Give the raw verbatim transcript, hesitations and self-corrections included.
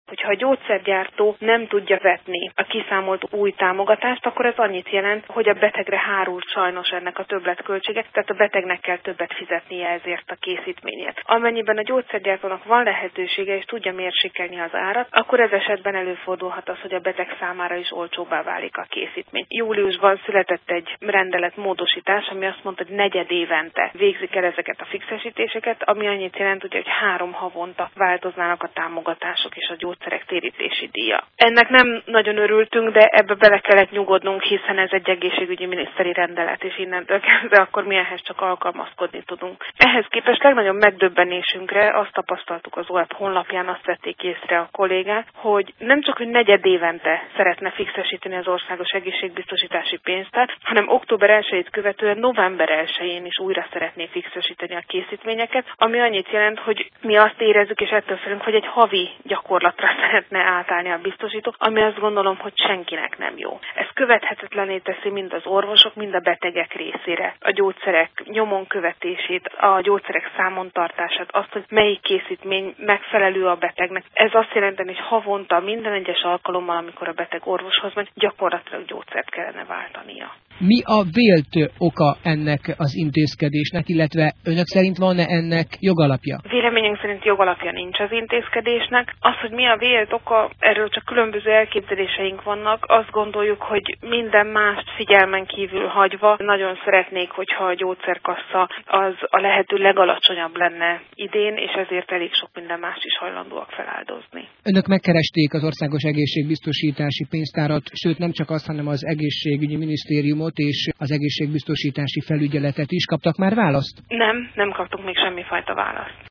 Hogyha a gyógyszergyártó nem tudja vetni a kiszámolt új támogatást, akkor ez annyit jelent, hogy a betegre hárul sajnos ennek a többletköltsége, tehát a betegnek kell többet fizetnie ezért a készítményért. Amennyiben a gyógyszergyártónak van lehetősége és tudja mérsékelni az árat, akkor ez esetben előfordulhat az, hogy a beteg számára is olcsóbbá válik a készítmény. Júliusban született egy rendelet módosítás, ami azt mondta, hogy negyed évente végzik el ezeket a fixesítéseket, ami annyit jelent, hogy három havonta változnának a támogatások és a gyógyszerek térítési díja. Ennek nem nagyon örültünk, de ebbe bele kellett nyugodnunk, hiszen ez egy egészségügyi miniszteri rendelet, és innentől kezdve akkor mi ehhez csak alkalmazkodni tudunk. Ehhez képest legnagyobb megdöbbenésünkre azt tapasztaltuk az o e pé honlapján, azt vették észre a kollégák, hogy nem csak, hogy negyed évente szeretne fixesíteni az országos egészségbiztosítási pénztár, hanem október elsejét követően november elsején is újra szeretné fixesíteni a készítményeket, ami annyit jelent, hogy mi azt érezzük, és ettől félünk, hogy egy havi gyakorlatra szeretne átállni a biztosító, ami azt gondolom, hogy senkinek nem jó. Ez követhetetlené teszi mind az orvosok, mind a betegek részére. A gyógyszerek nyomon követését, a gyógyszerek számon tartását, azt, hogy melyik készítmény megfelelő a betegnek. Ez azt jelenti, hogy havonta minden egyes alkalommal, amikor a beteg orvoshoz megy, gyakorlatilag gyógyszert kellene váltania. Mi a vélt oka ennek az intézkedésnek, illetve önök szerint van-e ennek jogalapja? Véleményünk szerint jogalapja nincs az intézkedésnek. Az, hogy mi a vélt oka, erről csak különböző elképzeléseink vannak. Azt gondoljuk, hogy minden mást figyelmen kívül hagyva nagyon szeretnék, hogyha a gyógyszerkassa az a lehető legalacsonyabb lenne idén, és ezért elég sok minden mást is hajlandóak feláldozni. Önök megkeresték az Országos Egészségbiztosítási Pénztárat, sőt nem csak azt, hanem az Egészségügyi Minisztériumot és az egészségbiztosítási felügyeletet is. Kaptak már választ? Nem, nem kaptunk még semmifajta választ.